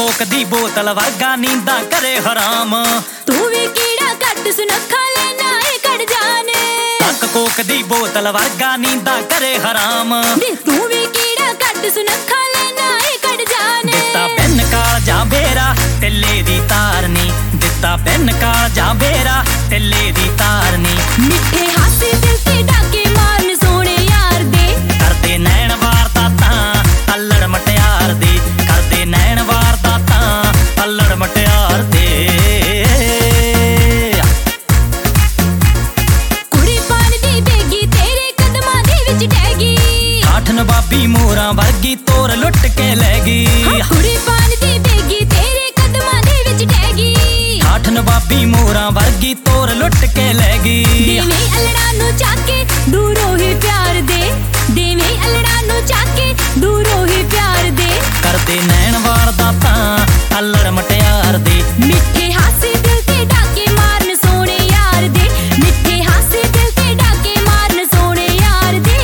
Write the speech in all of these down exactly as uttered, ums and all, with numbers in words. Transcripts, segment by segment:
Coke दी बोतल वर्गा नींदा करे हराम। तू भी कीड़ा कट सुनखा लेना है कट जाने। तक कोक दी बोतल वर्गा नींदा करे हराम। तू भी कीड़ा कट सुनखा लेना है कट जाने। दिता पेन काल जा बेरा टिल्ले दी तारनी। दिता पेन काल जा बेरा टिल्ले दी तारनी। मिठे हासे दिल ते डाके मारन सोने यार दे। करदे नैन वारदाता अल्लड़ मटियार दे। करदे नैन वारदाता अल्लड़ मटियार दे। कुड़ी पान दी बेगी तेरे कदमां दे विच टैगी। काठ नवाबी मोरां वर्गी तोर लुट के लैगी। कुड़ी पान दी बेगी तेरे कदमां दे विच टैगी। काठ नवाबी मोरां वर्गी तोर लुट के लैगी। देवे अल्लड़ा नू चाके दूरों ही प्यार दे। देवे अल्लड़ा नू चाके दूरों ही प्यार दे। करदे नैन वारदाता अल्लड़ मटियार दे। मिठे हासे दिल ते डाके मारन सोने यार दे। मिठे हासे दिल ते डाके मारन सोने यार दे।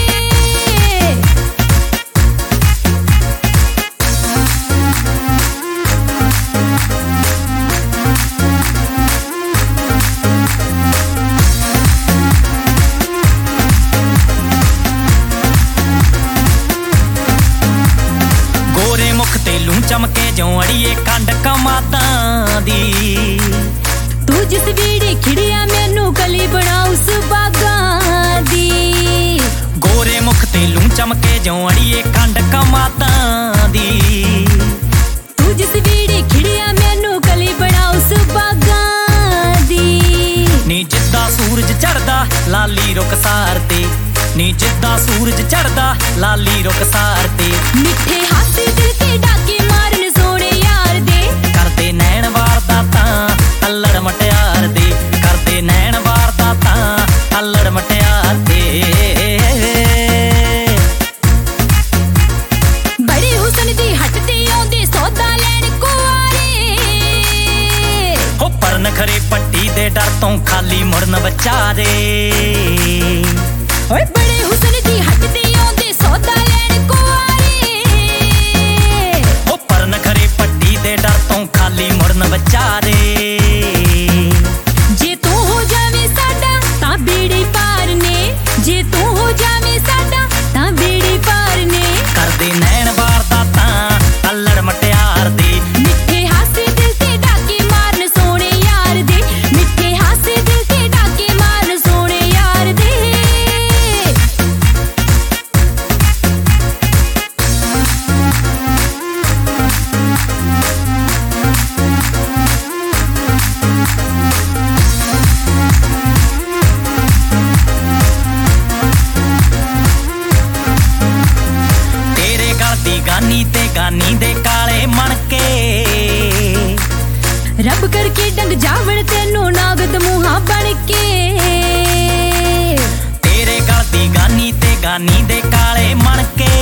गोरे मुख ते लूं चमके जो अड़िए कंड कमादां दी। तू जिस बीड़ी खिड़िया मैनू कली बनाऊ सुबागां दी। गोरे मुख ते लूं चमके जो अड़िए कंड कमादां दी। तू जिस बीड़ी खिड़िया मैनू कली बनाऊ सुबागां दी। नी जिद्दा सूरज चढ़दा लाली रुखसार ते। नी जिद्दा सूरज चढ़दा लाली रुखसार ते। मिठे हासे दिल ते डाके मारन सोने यार दे। करदे नैन वारदाता अल्लड़ मटियार दे। करदे नैन वारदाता अल्लड़ मटियार दे। बड़े हुसन दी हट ते आउंदे सौदा लैण कुआरे। हो पर नखरे पट्टी दे डर तों खाली मुड़न बचारे। ओए बड़े हुसन दी हट ते आउंदे सौदा लैण कुआरे। हो पर नखरे पट्टी दे डर तों खाली मुड़न बचारे। जे तू हो जावे साडा तां बेड़े पार ने। जे तू हो जावे साडा तां बेड़े पार ने। करदे नैन वारदाता अल्लड़ मटियार दे। मिठे हासे दिल ते डाके मारन सोने यार दे। मिठे हासे दिल ते डाके मारन सोने यार दे। तेरे गल दी गानी ते गानी दे काले मणके। रब करके डंग जावण तेनू नागद मुहा बन के। तेरे गल दी गानी ते गानी दे काले मणके।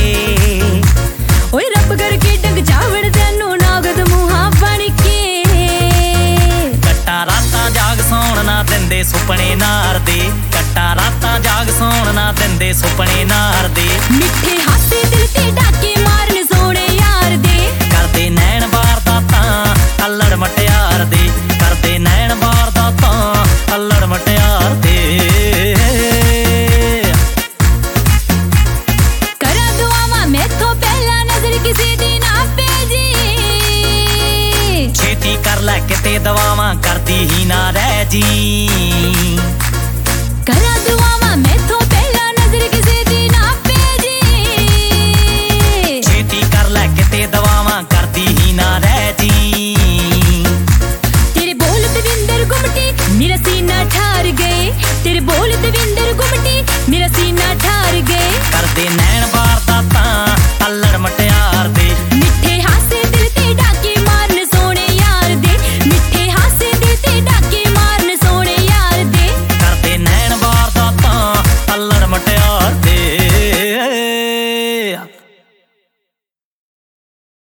ओए रब करके डंग जावण तेनू नागद मुहा बन के। कट्टा रातां जाग सौण ना दिंदे सुपने नार दे। कट्टा रातां जाग सौण ना दिंदे सुपने नार दे। मिठे हासे दिल ते डाके मारन सोने यार दे। करदे नैन वारदाता अल्लड़ मटियार दे। करदे नैन वारदाता अल्लड़ मटियार दे। करा दुआवां मैथों पहला नजर किसी दी ना भेजी। छेती कर लै किते दवावां करदी ही ना रह जी।